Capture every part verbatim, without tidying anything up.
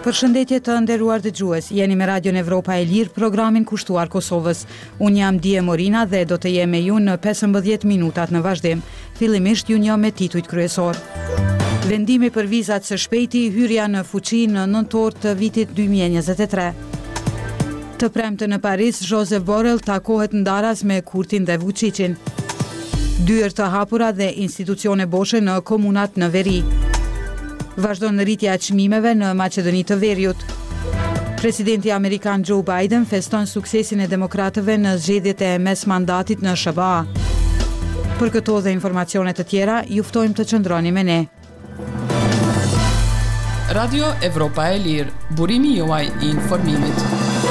Përshëndetje të nderuar dëgjues, jeni me Radion Evropa e Lirë, programin kushtuar Kosovës. Unë jam Dije Morina dhe do të jem me ju në pesëmbëdhjetë minutat në vazhdim. Fillimisht ju njoh me titujt kryesor. Vendimi për vizat së shpejti, hyrja në fuqi në nëntor të vitit dy mijë e njëzet e tre. Të premte në Paris, Josep Borrell takohet ndaras me Kurtin dhe Vučićin. Dyert të hapura dhe institucione boshe në komunat në veri. Vazhdon rritja e çmimeve në Maqedoni të Veriut. Presidenti amerikan Joe Biden feston suksesin e demokratëve në zgjedhjet e mes mandatit në S B A. Për këto dhe informacione të tjera, ju ftojmë të qëndroni me ne. Radio Evropa e Lirë, burimi juaj i informimit.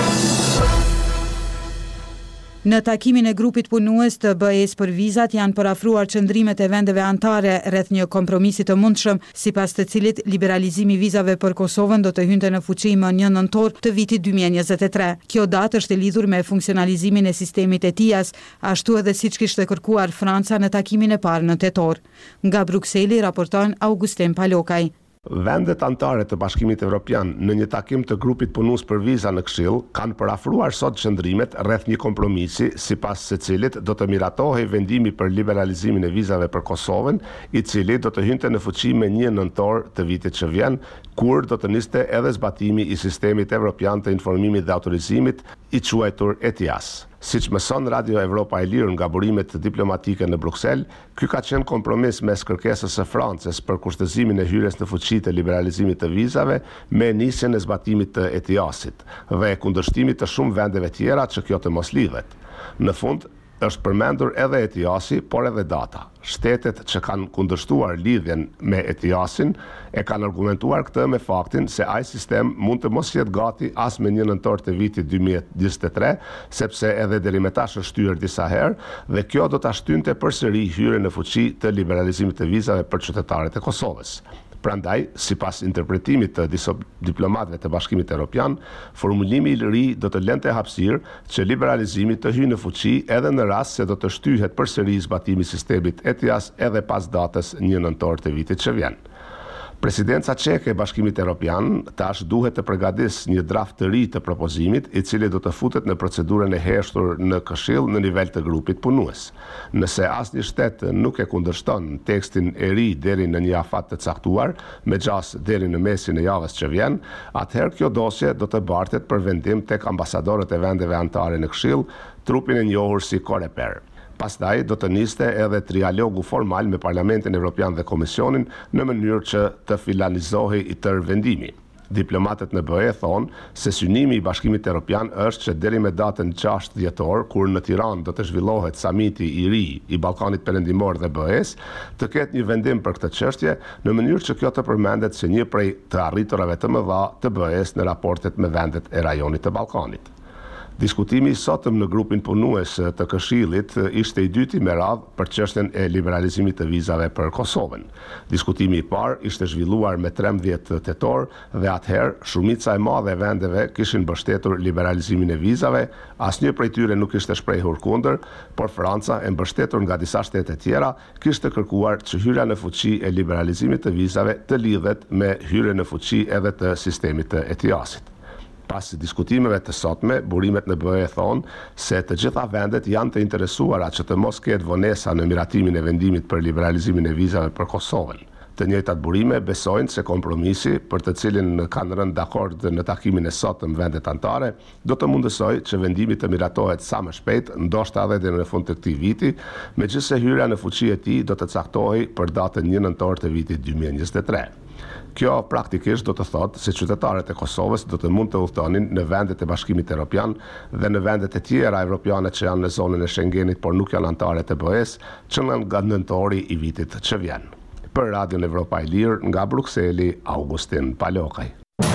Në takimin e grupit punues të B E-s për vizat janë përafruar qëndrimet e vendeve anëtare rreth një kompromisi të mundshëm, sipas të cilit liberalizimi i vizave për Kosovën do të hynte në fuqi më një nëntor të vitit dy mijë e njëzet e tre. Kjo datë është e lidhur me funksionalizimin e sistemit E T I A S, ashtu edhe siç kishte kërkuar Franca në takimin e parë në tetor. Nga Brukseli raporton Augustin Palokaj. Vendet anëtare të Bashkimit Evropian në një takim të grupit punues për viza në Këshill kanë përafruar sot qëndrimet rreth një kompromisi sipas së cilit do të miratohej vendimi për liberalizimin e vizave për Kosovën, i cili do të hynte në fuqi me një nëntor të vitit që vjen, kur do të niste edhe zbatimi i sistemit evropian të informimit dhe autorizimit, i quajtur E T I A S. Siç mëson Radio Evropa e Lirë nga burimet diplomatike në Bruksel, ky ka qenë kompromis mes kërkesës së Francës për kushtëzimin e hyrjes në fuqi të liberalizimit të vizave me nisjen e zbatimit të E T I A S-it dhe kundërshtimit të shumë vendeve tjera që kjo të mos lidhet. Në fund, është përmendur edhe E T I A S-i, por edhe data. Shtetet që kanë kundërshtuar lidhjen me E T I A S-in e kanë argumentuar këtë me faktin se ai sistem mund të mos jetë gati as me një nëntor të vitit dy mijë e njëzet e tre, sepse edhe deri më tash është shtyr disa herë dhe kjo do ta shtynte përsëri hyrjen në fuqi të liberalizimit të vizave për qytetarët e Kosovës. Prandaj, sipas interpretimit të disa diplomatëve të Bashkimit Evropian, formulimi i ri do të lënte hapësirë që liberalizimi të hyjë në fuqi edhe në rast se do të shtyhet përsëri zbatimi i sistemit E T I A S edhe pas datës një nëntor të vitit që vjen. Presidenca çeke e Bashkimit Evropian tash duhet të përgatisë një draft të ri të propozimit, i cili do të futet në procedurën e heshtur në Këshill në nivel të grupit punues. Nëse asnjë shtet nuk e kundërshton tekstin e ri deri në një afat të caktuar, me gjas deri në mesin e javës që vjen, atëherë kjo dosje do të bartet për vendim tek ambasadorët e vendeve anëtare në Këshill, trupin e njohur si Coreper. Pastaj do të niste edhe trialogu formal me Parlamentin Evropian dhe Komisionin në mënyrë që të finalizohej i tërë vendimi. Diplomatët në B E thonë se synimi i Bashkimit Evropian është që deri me datën gjashtë dhjetor, kur në Tiranë do të zhvillohet samiti i ri i Ballkanit Perëndimor dhe B E-s, të ketë një vendim për këtë çështje në mënyrë që kjo të përmendet si një prej të arriturave të mëdha të B E-s në raportet me vendet e rajonit të Ballkanit. Diskutimi i sotëm në grupin punues të Këshillit ishte i dyti me radhë për çështjen e liberalizimit të vizave për Kosovën. Diskutimi i parë ishte zhvilluar me trembëdhjetë tetor dhe atëherë shumica e madhe e vendeve kishin mbështetur liberalizimin e vizave, asnjë prej tyre nuk ishte shprehur kundër, por Franca, e mbështetur nga disa shtete tjera, kishte kërkuar që hyrja në fuqi e liberalizimit të vizave të lidhet me hyrjen në fuqi edhe të sistemit të E T I A S-it. Pas diskutimeve të sotme, burimet në B E thonë se të gjitha vendet janë të interesuara që të mos ketë vonesa në miratimin e vendimit për liberalizimin e vizave për Kosovën. Të njëjtat burime besojnë se kompromisi, për të cilin kanë rënë dakord në takimin e sotëm vendet anëtare, do të mundësojë që vendimi të miratohet sa më shpejt, ndoshta edhe deri në fund të këtij viti, megjithëse hyrja në fuqi e tij do të caktohej për datën një nëntor të vitit dy mijë e njëzet e tre. Kjo praktikisht do të thotë se qytetarët e Kosovës do të mund të udhtonin në vendet e Bashkimit Evropian dhe në vendet e tjera evropiane që janë në zonën e Schengenit por nuk janë anëtare të B E-s, që nga nëntori i vitit që vjen. Për Radion Evropa e Lirë, nga Brukseli, Augustin Palokaj.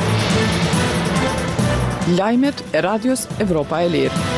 Lajmet e Radios Evropa e Lirë.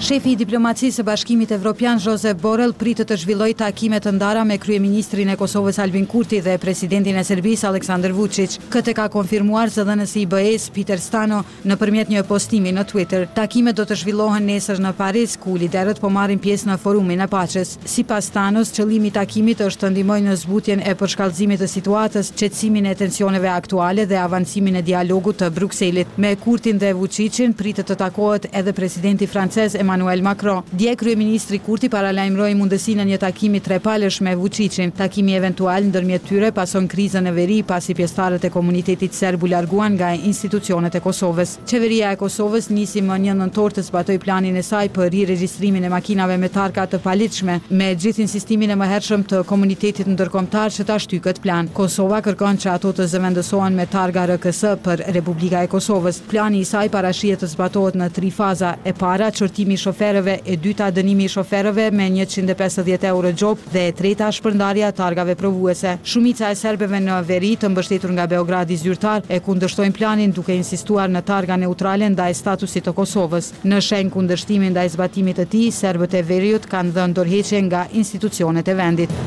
Shefi i diplomacisë së Bashkimit Evropian Josep Borrell pritet të zhvillojë takime të ndara me kryeministrin e Kosovës Albin Kurti dhe presidentin e Serbisë Aleksandar Vučić. Këtë ka konfirmuar zëdhënësi i B E-s Peter Stano nëpërmjet një postimi në Twitter. Takimet do të zhvillohen nesër në Paris, ku liderët po marrin pjesë në forumin e paqes. Sipas Stanos, qëllimi i takimit është të ndihmojë në zbutjen e përshkallëzimit të situatës, qetësimin e tensioneve aktuale dhe avancimin e dialogut të Brukselit. Me Kurtin dhe Vučićin pritet të takohet edhe presidenti francez Emmanuel Macron. Dje kryeministri Kurti paralajmëroi mundësinë e një takimi trepalësh me Vučićin. Takimi eventual ndërmjet tyre pason krizën e veri pasi pjesëtarët e komunitetit serb u larguan nga institucionet e Kosovës. Qeveria e Kosovës nisi më një nëntor të zbatoj planin e saj për riregjistrimin e makinave me targa të paligjshme, me gjithë insistimin e mëhershëm të komunitetit ndërkombëtar që ta shtyjë këtë plan. Kosova kërkon që ato të zëvendësohen me targa R K S për Republika e Kosovës. Plani i saj parashihet të zbatohet në tri faza. E para, çortimi i shoferëve, e dyta, dënimi i shoferëve me njëqind e pesëdhjetë euro gjop dhe e treta, shpërndarja e targave provuese. Shumica e serbëve në veri, të mbështetur nga Beogradi zyrtar, e kundërshtojnë planin duke insistuar në targa neutrale ndaj statusit të Kosovës. Në shenjë kundërshtimi ndaj zbatimit të tij, serbët e veriut kanë dhënë dorëheqje nga institucionet e vendit.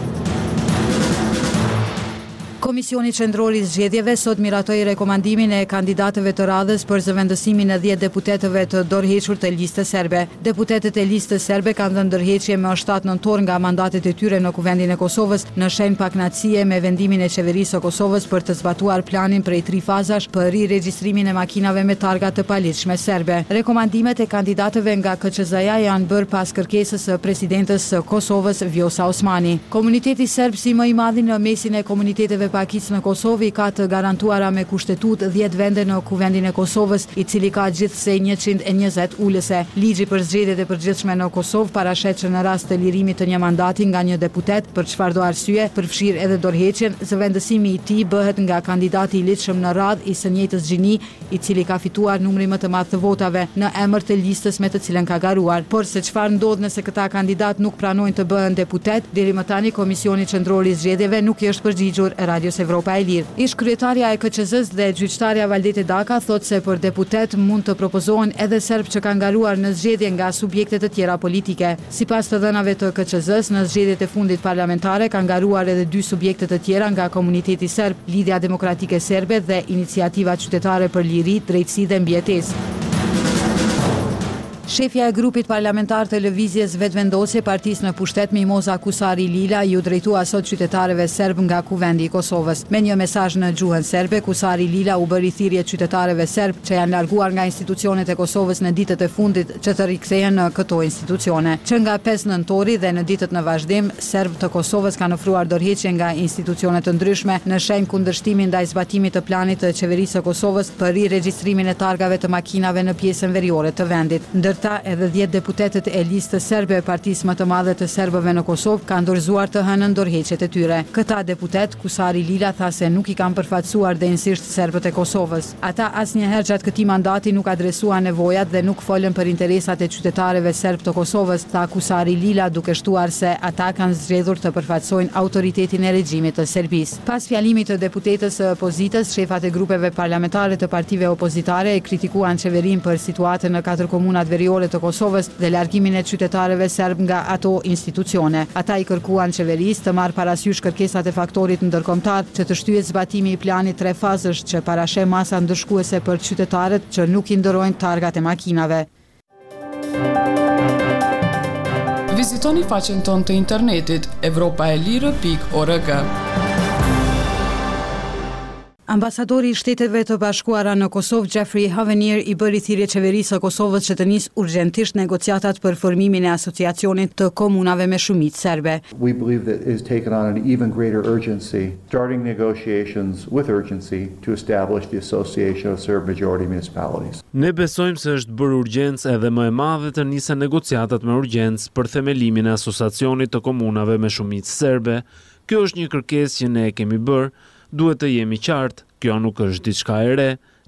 Komisioni Qendror i Zgjedhjeve sot miratoi rekomandimin e kandidatëve të radhës për zëvendësimin e dhjetë deputetëve të dorëhequr të listës serbe. Deputetët e listës serbe kanë dhënë dorëheqje më shtatë nëntor nga mandatet e tyre në Kuvendin e Kosovës, në shenjë pakënaqësie me vendimin e qeverisë së Kosovës për të zbatuar planin prej tri fazash për riregjistrimin e makinave me targa të paligjshme serbe. Rekomandimet e kandidatëve nga K Q Z-ja janë bërë pas kërkesës së presidentes së Kosovës Vjosa Osmani. Komuniteti serb si më i madhi në mesin e komuniteteve pakisë në Kosovë ka të garantuara me kushtetut dhjetë vende në Kuvendin e Kosovës, i cili ka gjithsej njëqind e njëzet ulëse. Ligji për zgjedhjet e përgjithshme në Kosovë parashet që në rast të lirimit të një mandati nga një deputet për çfarëdo arsye, përfshirë edhe dorëheqjen, zëvendësimi i tij bëhet nga kandidati i lidhshëm në radhë i së njëjtës gjini, i cili ka fituar numri më të madh të votave në emër të listës me të cilën ka garuar. Por se çfarë ndodh nëse këta kandidat nuk pranojnë të bëhen deputet, deri më tani Komisioni Qendror i Zgjedhjeve nuk i është përgjigjur Radios Evropa e Lirë. Ish kryetaria e K Q Z-s dhe gjyqtarja Valdete Daka thotë se për deputet mund të propozohen edhe serb që kanë garuar në zgjedhje nga subjekte të tjera politike. Sipas të dhënave të K Q Z-s, në zgjedhjet e fundit parlamentare kanë garuar edhe dy subjekte të tjera nga komuniteti serb, Lidhja Demokratike Serbe dhe Iniciativa Qytetare për Liri, Drejtësi dhe Mbijetesë. Shefja e grupit parlamentar të lëvizjes vetëvendosje partisë në pushtet Mimoza Kusari Lila ju drejtua sot qytetarëve serb nga Kuvendi i Kosovës. Me një mesazh në gjuhën serbe, Kusari Lila u bëri thirrje qytetarëve serb që janë larguar nga institucionet e Kosovës në ditët e fundit që të rikthehen në këto institucione. Që nga pesë nëntori dhe në ditët në vazhdim, serb të Kosovës kanë ofruar dorëheqje nga institucione të ndryshme në shenjë kundërshtimi ndaj zbatimit të planit të qeverisë së Kosovës për riregjistrimin e targave të makinave në pjesën veriore të vendit. Ta edhe dhjetë deputetët e listës serbe e partisë më të madhe të serbëve në Kosovë kanë dorëzuar të hënën dorëheqjet e tyre. Këta deputet, Kusari Lila tha se nuk i kanë përfaqësuar denjësisht serbët e Kosovës. Ata asnjëherë gjatë këtij mandati nuk adresuan nevojat dhe nuk folën për interesat e qytetarëve serb të Kosovës, tha Kusari Lila, duke shtuar se ata kanë zgjedhur të përfaqësojnë autoritetin e regjimit të Serbisë. Pas fjalimit të deputetës së opozitës, shefat e grupeve parlamentare të partive opozitare e kritikuan qeverinë për situatën në katër komunat veriore të Kosovës dhe largimin e qytetarëve serb nga ato institucione. Ata i kërkuan qeverisë të marrë parasysh kërkesat e faktorit ndërkombëtar që të shtyhet zbatimi i planit tre fazësh që parasheh masa ndëshkuese për qytetarët që nuk i ndërojnë targat e makinave. Vizitoni faqen tonë të internetit evropa e lirë pikë org. Ambasadori i Shteteve të Bashkuara në Kosovë, Jeffrey Havenier, i bëri thirrje qeverisë së Kosovës që të nisë urgjentisht negociatat për formimin e asociacionit të komunave me shumicë serbe. We believe that it has taken on an even greater urgency, starting negotiations with urgency to establish the Association of Serb Majority Municipalities. Ne besojmë se është bërë urgjencë edhe më e madhe të nisen negociatat me urgjencë për themelimin e asociacionit të komunave me shumicë serbe. Kjo është një kërkesë që ne kemi bërë. Duhet të jemi qartë, kjo nuk është diçka e re,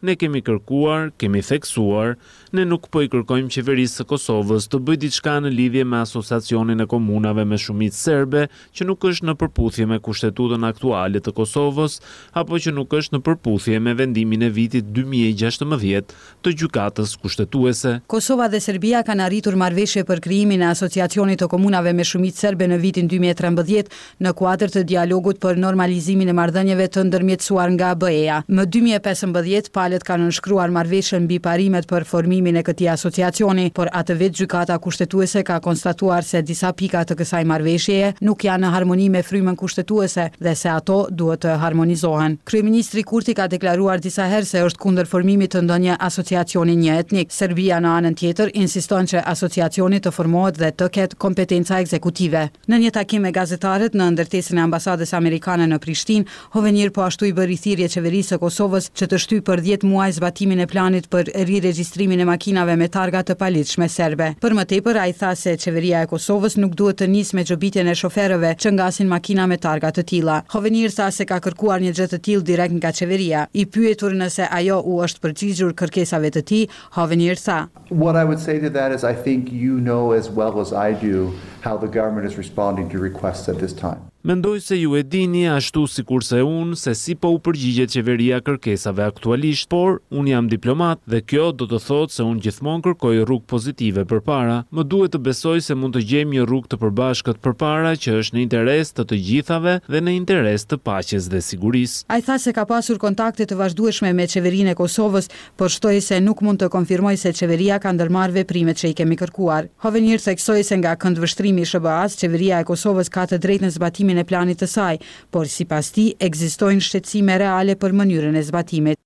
Ne kemi kërkuar, kemi theksuar, ne nuk po i kërkojmë qeverisë së Kosovës të bëjë diçka në lidhje me asociacionin e komunave me shumicë serbe, që nuk është në përputhje me kushtetutën aktuale të Kosovës, apo që nuk është në përputhje me vendimin e vitit dy mijë e gjashtëmbëdhjetë të gjykatës kushtetuese. Kosova dhe Serbia kanë arritur marrëveshje për krijimin e asociacionit të komunave me shumicë serbe në vitin dy mijë e trembëdhjetë në kuadër të dialogut për normalizimin e marrëdhënieve të ndërmjetësuar nga B E-ja. Më dy mijë e pesëmbëdhjetë palët kanë nënshkruar marrëveshjen mbi parimet për formimin e këtij asociacioni, por atë vit gjykata kushtetuese ka konstatuar se disa pika të kësaj marrëveshjeje nuk janë në harmoni me frymën kushtetuese dhe se ato duhet të harmonizohen. Kryeministri Kurti ka deklaruar disa herë se është kundër formimit të ndonjë asociacioni një etnik. Serbia në anën tjetër insiston që asociacioni të formohet dhe të ketë kompetenca ekzekutive. Në një takim me gazetarët në ndërtesën e ambasadës amerikane në Prishtinë, Hovenier po ashtu i bëri thirrje qeverisë së Kosovës që të shtyjë për dhjetë muaj zbatimin e planit për riregjistrimin e makinave me targa të paligjshme serbe. Për më tepër, ai tha se qeveria e Kosovës nuk duhet të nisë me xhobitjen e shoferëve që ngasin makina me targa të tilla. Hovenier tha se ka kërkuar një gjë të tillë direkt nga qeveria. I pyetur nëse ajo u është përgjigjur kërkesave të tij, Hovenier tha: What I would say to that is I think you know as well as I do how the government is responding to requests at this time. Mendoj se ju e dini ashtu sikurse unë se si po u përgjigjet qeveria kërkesave aktualisht, por unë jam diplomat dhe kjo do të thotë se unë gjithmonë kërkoj rrugë pozitive përpara. Më duhet të besoj se mund të gjejmë një rrugë të përbashkët përpara që është në interes të të gjithave dhe në interes të paqes dhe sigurisë. Ai tha se ka pasur kontakte të vazhdueshme me qeverinë e Kosovës, por shtoi se nuk mund të konfirmoj se qeveria ka ndërmarrë veprimet që i kemi kërkuar. Hovenier theksoi se nga këndvështrimi i S B A-s, qeveria e Kosovës ka të drejtë në zbatimin e planit të saj, por sipas tij ekzistojnë shqetësime reale për mënyrën e zbatimit.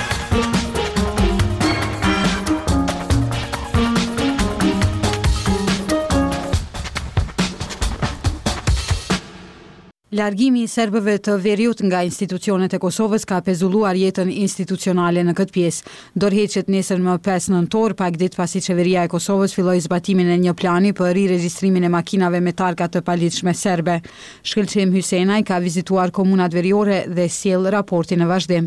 Largimi i serbëve të Veriut nga institucionet e Kosovës ka pezulluar jetën institucionale në këtë pjesë. Dorëheqjet nesër më pesë nëntor, pak ditë pasi qeveria e Kosovës filloi zbatimin e një plani për riregjistrimin e makinave me targa të paligjshme serbe. Shkëlqim Hysenaj ka vizituar komunat veriore dhe sjell raportin në vazhdim.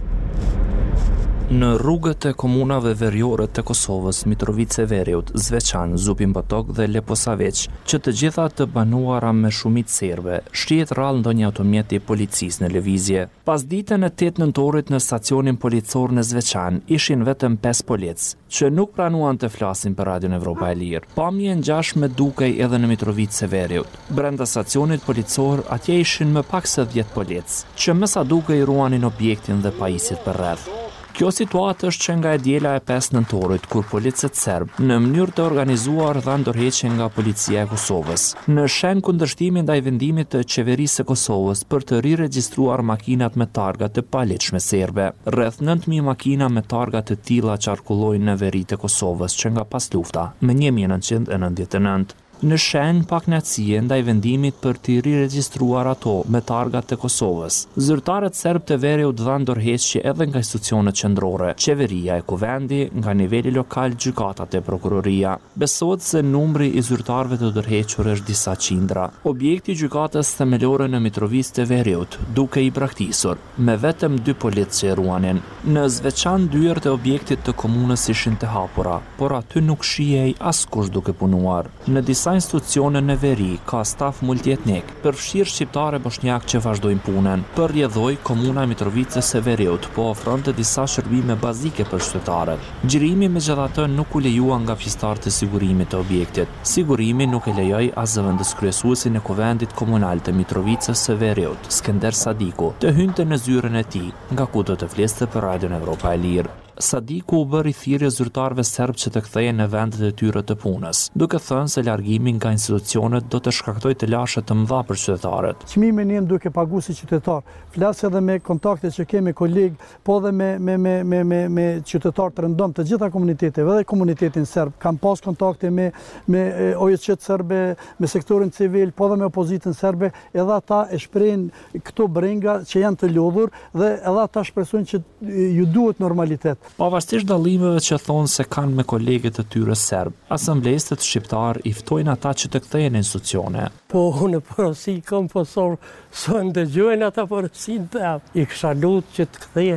Në rrugët e komunave veriore të Kosovës, Mitrovice Veriut, Zveçan, Zupin Potok dhe Leposaveç, që të gjitha të banuara me shumicë serbe, shqihet rrallë ndonjë automjet i policisë në lëvizje. Pas ditën e tetë nëntorit në stacionin policor në Zveçan, ishin vetëm pesë polic, që nuk pranuan të flasin për Radion Evropa e Lirë. Pamje ngjashme dukej edhe në Mitrovice Veriut. Brenda stacionit policor atje ishin më pak se dhjetë polic, që më sa dukej ruanin objektin dhe pajisit për rreth. Kjo situatë është që nga e djela e pesë nëntorit, kur policët serb në mënyrë të organizuar dhanë dorëheqje nga policia e Kosovës, në shenjë kundërshtimi ndaj vendimit të qeverisë së Kosovës për të riregjistruar makinat me targa të paligjshme serbe. Rreth nëntë mijë makina me targa të tilla qarkullojnë në veri të Kosovës që nga pas lufta, me një mijë e nëntëqind e nëntëdhjetë e nëntë. Në shenjë pak kënaqësie ndaj vendimit për të riregjistruar ato me targat të Kosovës. Zyrtarët serb të Veriut dhanë dorëheqje edhe nga institucionet qendrore, qeveria e kuvendi, nga niveli lokal, gjykatat e prokuroria. Besohet se numri i zyrtarëve të dorëhequr është disa qindra. Objekti i gjykatës themelore në Mitrovice të Veriut duke i braktisur, me vetëm dy policë që ruanin. Në Zveçan dyert e objektit të komunës ishin të hapura, por aty nuk shihej askush duke punuar. Në disa institucione në veri ka staf multietnik, përfshirë shqiptare bosnjak që vazhdojnë punën. Për rjedhoj, komuna Mitrovice së Veriut po ofronte disa shërbime bazike për qytetarët. Gjirimi megjithatë nuk u lejua nga pjesëtarët e sigurimit të objektit. Sigurimi nuk e lejoi as zëvendës kryesuesin e kuvendit komunal të Mitrovice së Veriut, Skender Sadiku, të hynte në zyrën e tij, nga ku do të fliste për Radion Evropa e Lirë. Sadiku u bëri thirrje zyrtarëve serb që të kthehen në vendet e tyre të punës, duke thënë se largimi nga institucionet do të shkaktojë të lashe të mëdha për qytetarët. Çmimin jam duke paguar si qytetar. Flas edhe me kontakte që kemi kolegë, po edhe me me me me me, me qytetarë të rëndom të gjitha komuniteteve, edhe komunitetin serb. Kam pas kontakte me me O J C serbe, me sektorin civil, po edhe me opozitën serbe, edhe ata e shprehin këto brenga që janë të lodhur dhe edhe ata shpresojnë që ju duhet normalitet. Pavarësisht dallimeve që thonë se kanë me kolegët e tyre serb, asamblestët shqiptar i ftojnë ata që të kthehen në institucione. Po unë porosi kam posor, së ndëgjojnë ata porosinë të I kisha lutë që të kthehen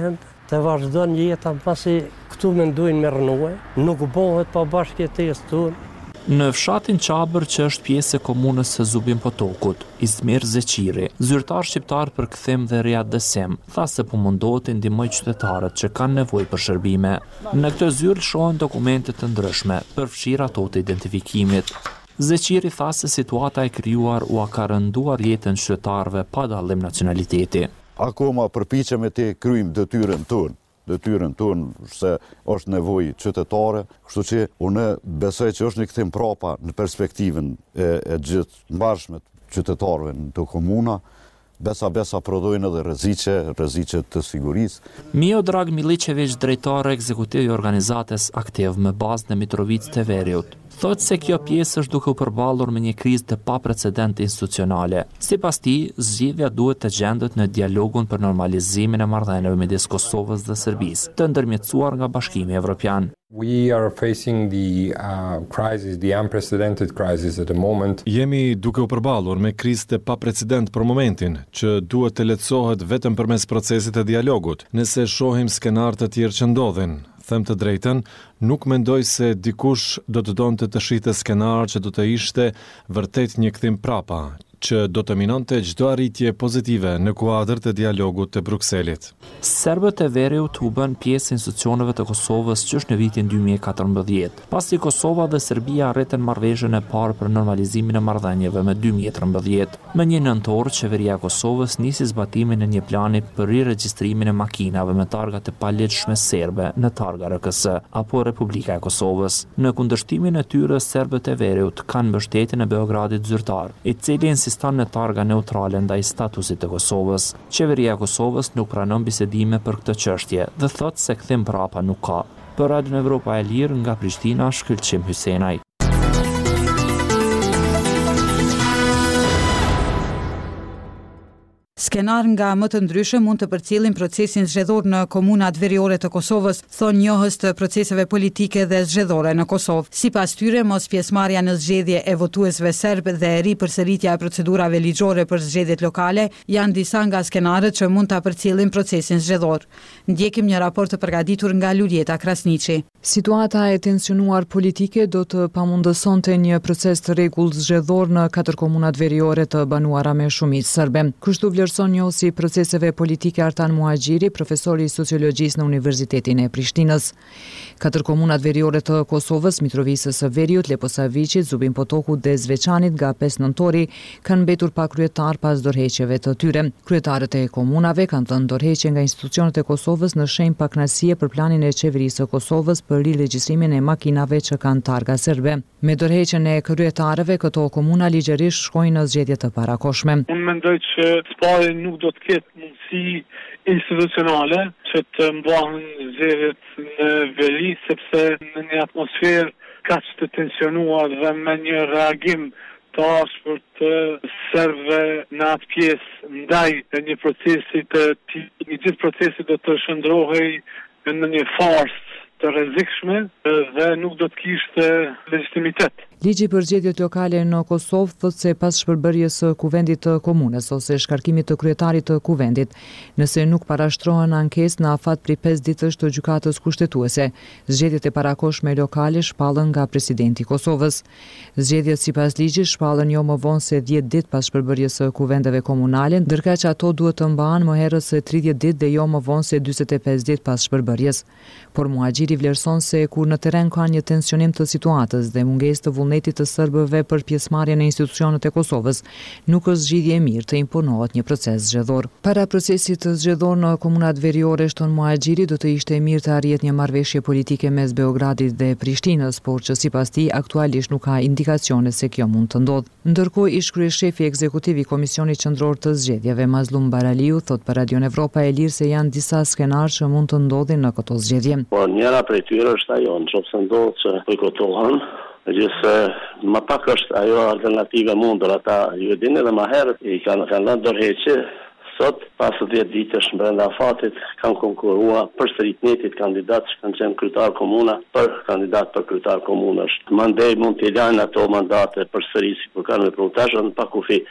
të vazhdon jeta pasi këtu mendojnë me rënue, nuk bëhet pa bashkëjetesë tonë. Në fshatin Qabër, që është pjesë e komunës së Zubinpotokut, Ismir Zeqiri, zyrtar shqiptar për kthim dhe riadësim, tha se po mundohet të ndihmojë qytetarët që kanë nevojë për shërbime. Në këtë zyrë shohen dokumente të ndryshme, përfshirë ato të identifikimit. Zeqiri tha se situata e krijuar u ka rënduar jetën qytetarëve pa dallim nacionaliteti. Akoma përpiqemi të kryejmë detyrën tonë. detyrën tonë se është nevojë qytetare, kështu që unë besoj që është një kthim prapa në perspektivën e, e gjithë mbarshme të qytetarëve në të komuna, besa besa prodhojnë edhe rreziqe, rreziqe të sigurisë. Mio Drag Milicevic, drejtore ekzekutive i organizatës aktiv me bazë në Mitrovicë të Veriut, thotë se kjo pjesë është duke u përballur me një krizë të paprecedente institucionale. Sipas tij, zgjidhja duhet të gjendet në dialogun për normalizimin e marrëdhënieve midis Kosovës dhe Serbisë, të ndërmjetësuar nga Bashkimi Evropian. We are facing the uh, crisis, the unprecedented crisis at the moment. Jemi duke u përballur me krizë të paprecedent për momentin, që duhet të lehtësohet vetëm përmes procesit të dialogut. Nëse shohim skenar të tjerë që ndodhin, them të drejtën, nuk mendoj se dikush do të donte të shihte skenar që do të ishte vërtet një kthim prapa, që do të minonte çdo arritje pozitive në kuadër të dialogut të Brukselit. Serbët e Veriut u bën pjesë e institucioneve të Kosovës qysh në vitin dy mijë e katërmbëdhjetë, pasi Kosova dhe Serbia arritën marrëveshjen e parë për normalizimin e marrëdhënieve me dy mijë e trembëdhjetë. Më një nëntor, qeveria e Kosovës nisi zbatimin e një plani për riregjistrimin e makinave me targa të palegjshme serbe në targa R K S apo Republika e Kosovës. Në kundërshtimin e tyre, serbët e Veriut kanë mbështetjen e Beogradit zyrtar, i cili insiston në targa neutrale ndaj statusit të Kosovës. Qeveria e Kosovës nuk pranon bisedime për këtë çështje dhe thotë se kthim prapa nuk ka. Për Radio Evropa e Lirë nga Prishtina, Shkëlqim Hysenaj. Skenar nga më të ndryshme mund të përcjellin procesin zgjedhor në komunat veriore të Kosovës, thon njohës të proceseve politike dhe zgjedhore në Kosovë. Sipas tyre, mos pjesëmarrja në zgjedhje e votuesve serb dhe ripërsëritja e procedurave ligjore për zgjedhjet lokale janë disa nga skenarët që mund ta përcjellin procesin zgjedhor. Ndjekim një raport të përgatitur nga Luljeta Krasniqi. Situata e tensionuar politike do të pamundësonte një proces të rregullt zgjedhor në katër komunat veriore të banuara me shumicë serbe. Kështu vlerëson njohësi proceseve politike Artan Muhaxhiri, profesori i sociologjisë në Universitetin e Prishtinës. Katër komunat veriore të Kosovës, Mitrovicës së Veriut, Leposaviqit, Zubinpotokut dhe Zveçanit nga pesë nëntori kanë mbetur pa kryetar pas dorëheqjeve të tyre. Kryetarët e komunave kanë thënë dorëheqje nga institucionet e Kosovës në shenjë pakënaqësie për planin e qeverisë së Kosovës për riregjistrimin e makinave që kanë targa serbe. Me dorëheqjen e kryetarëve, këto komuna ligjërisht shkojnë në zgjedhje të parakoshme. Unë mendoj që spari nuk do të ketë mundësi institucionale që të mbahen zgjedhjet në veri, sepse në një atmosferë kaq të tensionuar dhe me një reagim të ashpër të serbëve në atë pjesë ndaj një procesi të tillë, një gjithë procesi do të shndrohej në një farsë të rrezikshme dhe nuk do të kishte legjitimitet. Ligji për zgjedhjet lokale në Kosovë thotë se pas shpërbërjes së kuvendit të komunës ose shkarkimit të kryetarit të kuvendit, nëse nuk parashtrohen ankesë në afat prej pesë ditësh të gjykatës kushtetuese, zgjedhjet e parakoshme lokale shpallen nga presidenti i Kosovës. Zgjedhjet sipas ligjit shpallen jo më vonë se dhjetë ditë pas shpërbërjes së kuvendeve komunale, ndërkaq ato duhet të mbahen më herët se tridhjetë ditë dhe jo më vonë se dyzet e pesë ditë pas shpërbërjes. Por Muhaxhiri vlerëson se kur në terren ka një tensionim të situatës dhe mungesë të vullnetit të serbëve për pjesëmarrjen në institucionet e Kosovës, nuk është zgjidhje e mirë të imponohet një proces zgjedhor. Para procesit të zgjedhor në komunat veriore, shton Muhaxhiri, do të ishte mirë të arrihet një marrëveshje politike mes Beogradit dhe Prishtinës, por që sipas tij aktualisht nuk ka indikacione se kjo mund të ndodhë. Ndërkohë, ish kryeshefi ekzekutiv i Komisionit Qendror të Zgjedhjeve, Mazlum Baraliu, thot për Radio Evropa e Lirë se janë disa skenar që mund të ndodhin në këto zgjedhje. Po njëra prej tyre është ajo, nëse ndodh që bojkotohen, gjithse më pak është ajo alternative mundur, ata ju dini edhe më herët i kanë kanë lënë dorëheqje. Sot, pas dhjetë ditësh brenda afatit, kanë konkuruar për sëritnetit kandidat që kanë qenë kryetar komuna për kandidat për kryetar komunash. Mandej mund të lajnë ato mandate për sërisi, për kanë me protazhën pa kufi.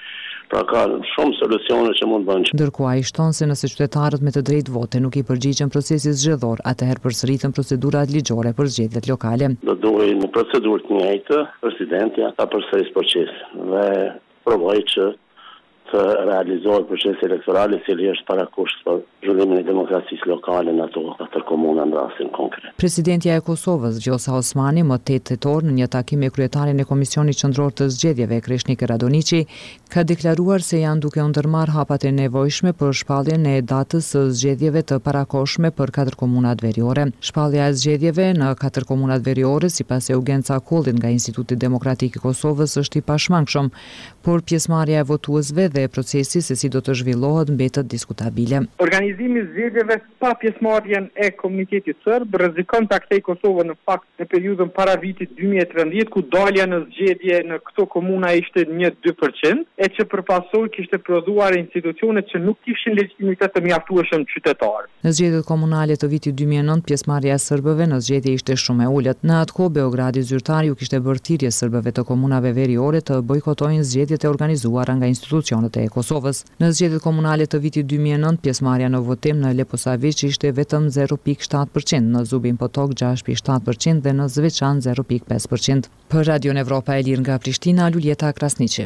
Pra ka shumë solucione që mund bëhen. Ndërkohë ai shton se nëse qytetarët me të drejtë vote nuk i përgjigjen procesit zgjedhor, atëherë përsëritën procedurat ligjore për zgjedhjet lokale. Do duhet në procedurë të njëjtë, presidenti ta përsëris procesin dhe provoj që të realizohet procesi elektoral i cili është parakusht për zhvillimin e demokracisë lokale në ato katër komuna në rastin konkret. Presidentja e Kosovës, Vjosa Osmani, më tetë tetor në një takim me kryetarin e Komisionit Qendror të Zgjedhjeve, Kreshnik Radoniqi, ka deklaruar se janë duke u ndërmarr hapat e nevojshme për shpalljen e datës së zgjedhjeve të parakohshme për katër komunat veriore. Shpallja e zgjedhjeve në katër komunat veriore, sipas Eugenca Kollit nga Instituti Demokratik i Kosovës, është i pashmangshëm, por pjesëmarrja e votuesve dhe procesi se si do të zhvillohet mbetet diskutabile. Organizimi i zgjedhjeve pa pjesëmarrjen e komunitetit serb rrezikon ta kthejë Kosovën në fakt në periudhën para vitit dy mijë e tridhjetë, ku dalja në zgjedhje në këto komuna ishte një deri në dy përqind, e që përpasoj kishte prodhuar institucione që nuk kishin legitimitet të mjaftueshëm qytetar. Në zgjedhjet komunale të vitit dy mijë e nëntë, pjesëmarrja e serbëve në zgjedhje ishte shumë e ulët. Në atë kohë Beogradi zyrtari u kishte bërë thirrje serbëve të komunave veriore të bojkotojnë zgjedhjet e organizuara nga institucionet e Kosovës. Në zgjedhjet komunale të vitit dy mijë e nëntë, pjesëmarrja në votim në Leposavić ishte vetëm zero pikë shtat përqind, në Zubin Potok gjashtë pikë shtat përqind dhe në Zveçan zero pikë pesë përqind. Për Radio Evropa e Lirë nga Prishtina, Luljeta Krasniqi.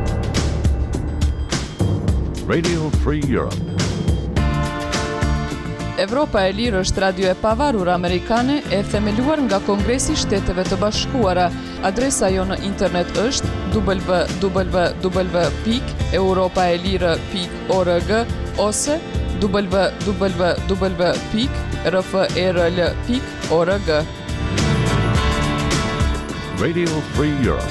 Radio Free Europe. Evropa e Lirë është radio e pavarur amerikane e themeluar nga Kongresi i Shteteve të Bashkuara. Adresa jo në internet është w w w pikë europaelire pikë org ose w w w pikë r f e r l pikë org. Radio Free Europe.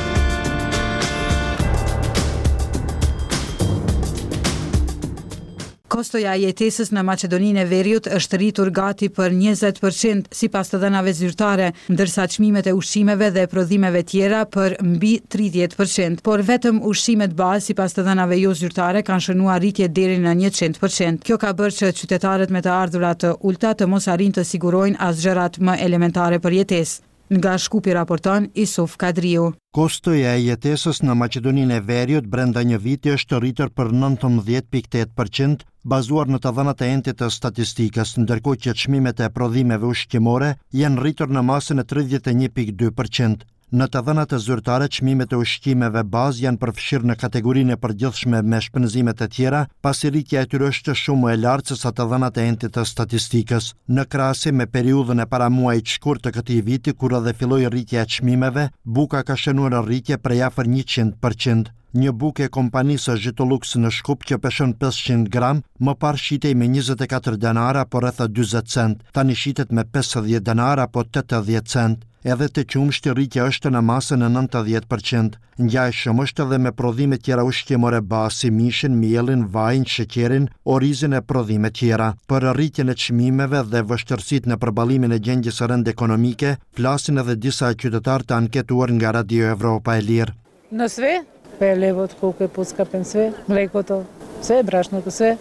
Kostoja e jetesës në Maqedoninë e Veriut është rritur gati për njëzet përqind sipas të dhënave zyrtare, ndërsa çmimet e ushqimeve dhe prodhimeve tjera për mbi tridhjetë përqind, por vetëm ushqimet bazë sipas të dhënave jo zyrtare kanë shënuar rritje deri në njëqind përqind. Kjo ka bërë që qytetarët me të ardhurat të ulta të mos arrijnë të sigurojnë as gjërat më elementare për jetesë. Nga Shkupi raporton Isuf Kadriu. Kostoja e jetesës në Maqedoninë e Veriut brenda një viti është rritur për nëntëmbëdhjetë pikë tetë përqind, bazuar në të dhënat e entit të statistikës, ndërkohë që çmimet e prodhimeve ushqimore janë rritur në masën e tridhjetë e një pikë dy përqind. Në të dhënat e zyrtare, çmimet e ushqimeve bazë janë përfshirë në kategorinë e përgjithshme me shpenzimet e tjera, pasi rritja e tyre është shumë më e lartë se sa të dhënat e entit të statistikës. Në krahasim me periudhën e para muajit shkurt të këtij viti, kur edhe filloi rritja e çmimeve, buka ka shënuar rritje prej afër njëqind përqind. Një bukë e kompanisë Zhytolux në Shkup që peshon pesëqind gram, më parë shitej me njëzet e katër denara apo rreth dyzet cent, tani shitet me pesëdhjetë denara apo tetëdhjetë cent. Edhe të qumshti rritja është në masën e nëntëdhjetë përqind. Ngjajshëm është edhe me prodhime tjera ushqimore bazë si mishin, mielin, vajin, sheqerin, orizin e prodhime tjera. Për rritjen e çmimeve dhe vështirësitë në përballimin e gjendjes së rëndë ekonomike, flasin edhe disa qytetarë të anketuar nga Radio Evropa e Lirë. Në sve, pe levot koke puska pen sve, mlekoto, sve brashno sve.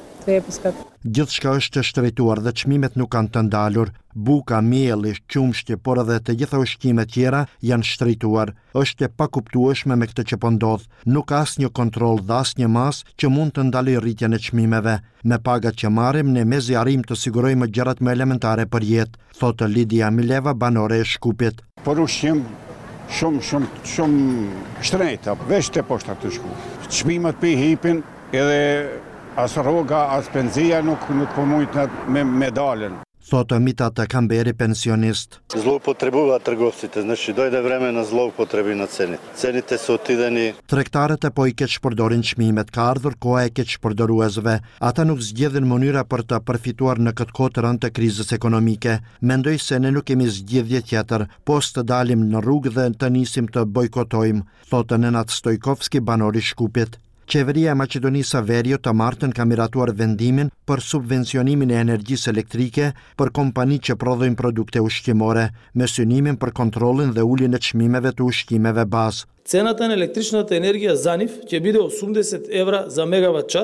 Gjithçka është shtrejtuar dhe çmimet nuk kanë të ndalur. Buka, mielli, qumshti, por edhe të gjitha ushqimet tjera janë shtrejtuar. Është e pakuptueshme me këtë që po ndodh. Nuk ka asnjë kontroll dhe asnjë mas që mund të ndalojë rritjen e çmimeve. Me pagat që marrim, ne mezi arrim të sigurojmë gjërat më elementare për jetë, thotë Lidia Mileva, banore e Shkupit. Por ushqim shumë shumë shumë shtrejta, veç te poshta të shku. Çmimet pe hipin edhe as rroga, as benzia nuk, nuk po mujtë me medalen. Thotë Mitata Kamberi, pensionist. Zloupotrebuva trgovcите, znači dojde vreme na zloupotrebi na cenit. Cenite su otideni. Tregtarët e po i keq përdorin çmimet, ka ardhur koha e keq përdoruesve. Ata nuk zgjedhin mënyra për të përfituar në këtë kohë të rëndë të krizës ekonomike. Mendoj se ne nuk kemi zgjedhje tjetër, pos të dalim në rrugë dhe të nisim të bojkotojmë, thotë Nenad Stojkovski, banori Shkupit. Qeveria e Maqedonisë së Veriut të martën ka miratuar vendimin për subvencionimin e energjisë elektrike për kompani që prodhojnë produkte ushqimore, me synimin për kontrollin dhe uljen e çmimeve të ushqimeve bazë. Цената на електричната енергија за нив ќе биде осумдесет евра за мегават час.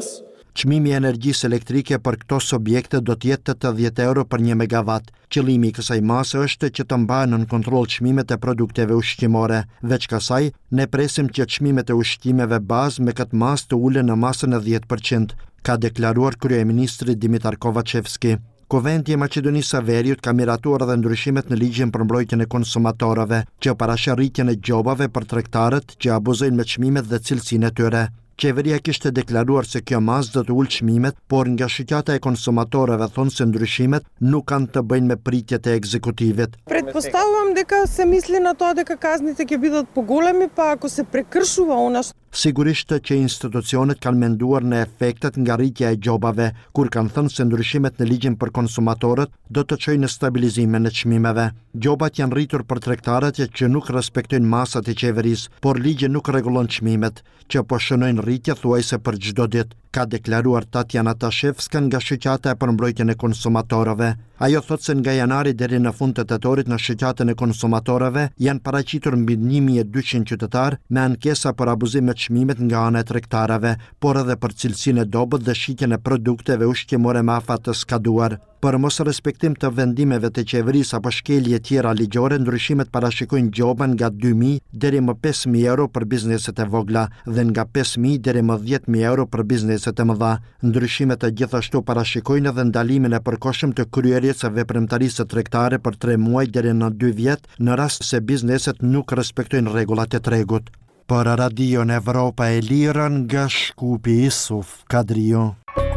Çmimi i energjisë elektrike për këto subjekte do të jetë tetëdhjetë euro për një megawatt. Qëllimi i kësaj mase është që të mbahen në kontroll çmimet e produkteve ushqimore. Veç kësaj, ne presim që çmimet e ushqimeve bazë me këtë masë të ulen në masën e dhjetë përqind, ka deklaruar kryeministri Dimitar Kovacevski. Kuvendi i Maqedonisë së Veriut ka miratuar edhe ndryshimet në ligjin për mbrojtjen e konsumatorëve, që parashë rritjen e gjobave për tregtarët që abuzojnë me çmimet dhe cilësinë e tyre. Qeveria kishte deklaruar se kjo masë do të ulë çmimet, por nga shoqata e konsumatorëve thonë se ndryshimet nuk kanë të bëjnë me pritjet e ekzekutivit. Pretpostavljam дека се мисли на тоа дека казните ќе бидат поголеми, па ако се прекршува она. Sigurisht që institucionet kanë menduar në efektet nga rritja e gjobave, kur kanë thënë se ndryshimet në ligjin për konsumatorët do të çojnë në stabilizimin e çmimeve. Gjobat janë rritur për tregtarët që nuk respektojnë masat e qeverisë, por ligji nuk rregullon çmimet, që po shënojnë rritje thuajse për çdo ditë, ka deklaruar Tatjana Tashevska nga shoqata e për mbrojtjen e konsumatorëve. Ajo thotë se nga janari deri në fund të tetorit në shoqatën e konsumatorëve janë paraqitur mbi një mijë e dyqind qytetar me ankesa për abuzim me çmimet nga ana e tregtarëve, por edhe për cilësinë e dobët dhe shitjen e produkteve ushqimore me afat të skaduar. Për mos respektim të vendimeve të qeverisë apo shkelje tjera ligjore, ndryshimet parashikojnë gjoben nga dy mijë deri më pesë mijë euro për bizneset e vogla dhe nga pesë mijë deri më dhjetë mijë euro për bizneset e mëdha. Ndryshimet e gjithashtu parashikojnë edhe ndalimin e përkohshëm të kryerjes së veprimtarisë tregtare për tre muaj deri në dy vjet në rast se bizneset nuk respektojnë rregullat e tregut. Për Radion Evropa e Lirë nga Shkupi Isuf Kadrio.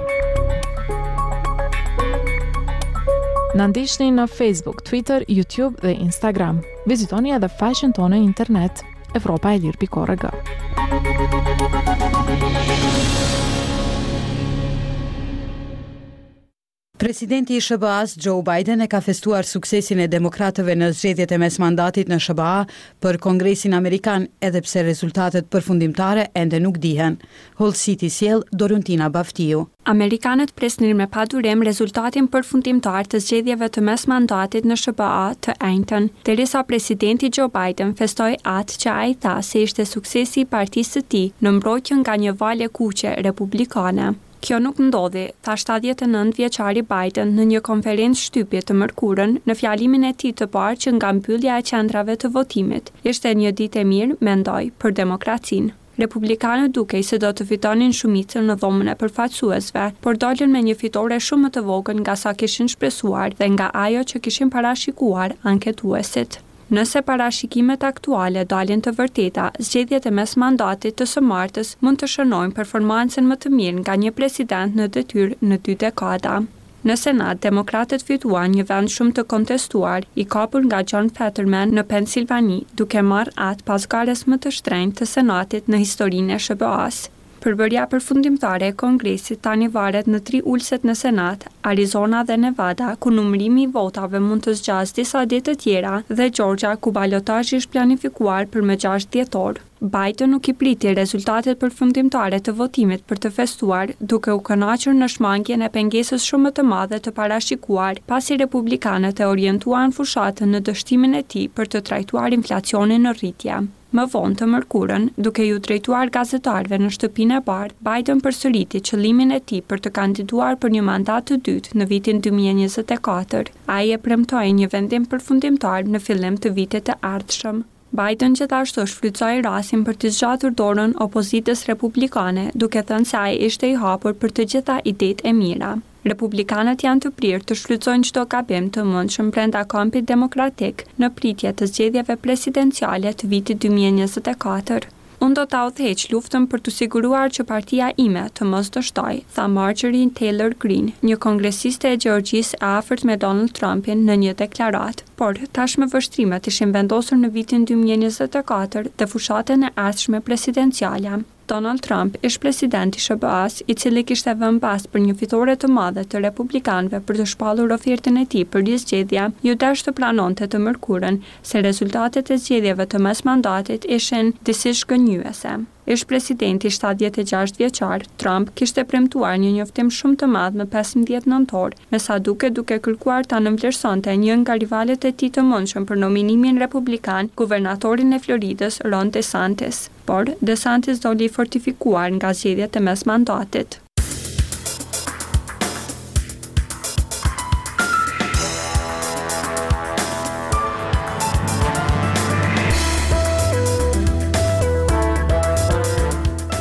Na ndiqni në Facebook, Twitter, YouTube dhe Instagram. Vizitoni edhe faqen tonë në internet evropa e lirë pikë org. Presidenti i S B A-s Joe Biden e ka festuar suksesin e demokratëve në zgjedhjet e mesmandatit në S B A për Kongresin Amerikan, edhe pse rezultatet përfundimtare ende nuk dihen. Hull City sjell Doruntina Baftiu. Amerikanët presnin me padurim rezultatin përfundimtar të zgjedhjeve të mesmandatit në S B A të enjtën, derisa presidenti Joe Biden festoi atë që ai tha se ishte suksesi i partisë së tij në mbrojtjen nga një valë kuqe republikane. Kjo nuk ndodhi, tha shtatëdhjetë e nëntë vjeçari Biden në një konferencë shtypje të mërkurën në fjalimin e tij të parë që nga mbyllja e qendrave të votimit. Ishte një ditë e mirë, mendoi, për demokracinë. Republikanët dukej se do të fitonin shumicën në dhomën e përfaqësuesve, por dolën me një fitore shumë më të vogël nga sa kishin shpresuar dhe nga ajo që kishin parashikuar anketuesit. Nëse parashikimet aktuale dalin të vërteta, zgjedhjet e mesmandatit të së martës mund të shënojnë performancën më të mirë nga një president në detyrë në dy dekada. Në Senat, demokratët fituan një vend shumë të kontestuar, i kapur nga John Fetterman në Pensilvani, duke marrë atë pas gares më të shtrenjtë të Senatit në historinë e S B A-s. Përbërja përfundimtare e Kongresit tani varet në tri ulset në Senat, Arizona dhe Nevada, ku numërimi i votave mund të zgjasë disa ditë të tjera, dhe Georgia, ku balotazhi është planifikuar për më gjashtë dhjetor. Biden nuk i priti rezultatet përfundimtare të votimit për të festuar, duke u kënaqur në shmangjen e pengesës shumë të madhe të parashikuar, pasi republikanët e orientuan fushatën në dështimin e tij për të trajtuar inflacionin në rritje. Më vonë të mërkurën, duke ju drejtuar gazetarëve në shtëpinë e bardhë, Biden përsëriti qëllimin e tij për të kandiduar për një mandat të dytë në vitin dy mijë e njëzet e katër. Ai e premtoi një vendim përfundimtar në fillim të vitit të ardhshëm. Biden gjithashtu shfrytëzoi rastin për të zgjatur dorën opozitës republikane, duke thënë se ai ishte i hapur për të gjitha idetë e mira. Republikanët janë të prirë të shfrytëzojnë çdo gabim të mundshëm brenda kampit demokratik në pritje të zgjedhjeve presidenciale të vitit dy mijë e njëzet e katër. Unë do ta udhëheq luftën për të siguruar që partia ime të mos dështoj, tha Marjorie Taylor Greene, një kongresiste e Gjeorgjisë e afërt me Donald Trumpin në një deklaratë. Por tashmë vështrimet ishin vendosur në vitin dy mijë e njëzet e katër dhe fushatën e ardhshme presidenciale. Donald Trump ish presidenti i S B A-s, i cili kishte vënë pas për një fitore të madhe të republikanëve për të shpallur ofertën e tij për rizgjedhje, ju dash të planonte të mërkurën se rezultatet e zgjedhjeve të mesmandatit ishin disi shkënjyese. Ish presidenti shtatëdhjetë e gjashtë vjeçar, Trump kishte premtuar një njoftim shumë të madh në pesëmbëdhjetë nëntor, me sa duke duke kërkuar ta nënvlerësonte një nga rivalet e tij të mundshëm për nominimin republikan, guvernatorin e Floridës, Ron DeSantis. Por DeSantis doli fortifikuar nga zgjedhjet e mesmandatit.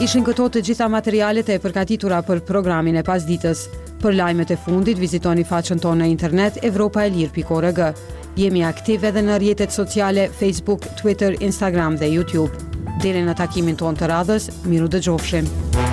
Ishin këto të gjitha materialet e përgatitura për programin e pasditës. Për lajmet e fundit, vizitoni faqen tonë në internet evropaelir pikë org. Jemi aktiv edhe në rrjetet sociale Facebook, Twitter, Instagram dhe YouTube. Deri në takimin tonë të radhës, miru dëgjofshim.